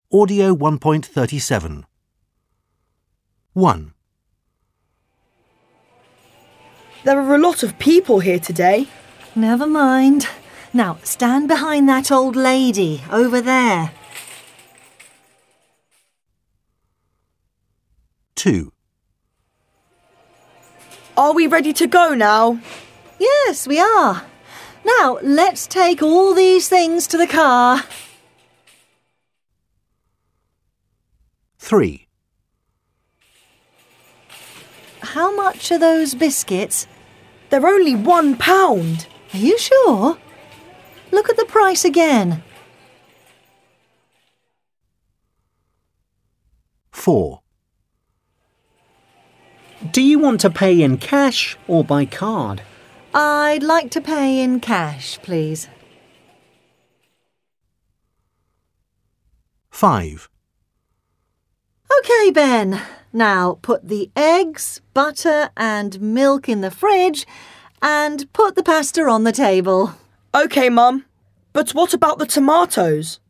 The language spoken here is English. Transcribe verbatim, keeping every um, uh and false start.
Audio one point thirty-seven. one. There are a lot of people here today. Never mind. Now, stand behind that old lady over there. two. Are we ready to go now? Yes, we are. Now, let's take all these things to the car. three. How much are those biscuits? They're only one pound. Are you sure? Look at the price again. four. Do you want to pay in cash or by card? I'd like to pay in cash, please. five. OK, Ben. Now put the eggs, butter and milk in the fridge and put the pasta on the table. OK, Mum. But what about the tomatoes?